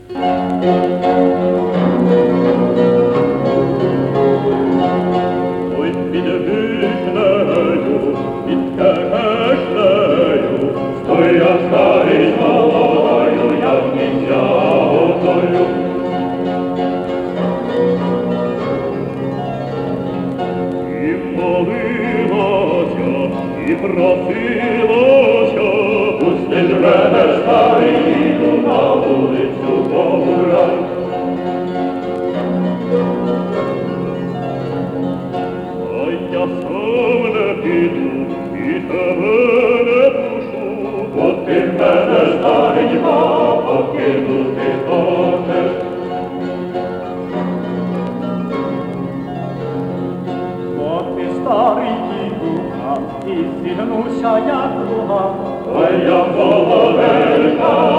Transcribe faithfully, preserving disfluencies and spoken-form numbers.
Ой, під вишнею, під черешнею, стояв старий з молодою, як нічого. І молилася, і просилася, пусти ж мене, старий діду, на вулицю погуляй. Ой, я сам не піду, і тебе не пушу, бо ти мене, старенька, покинути хочеш. Бо ти, старий дідуха, і зігнуся, як друга, ой, я молоденька,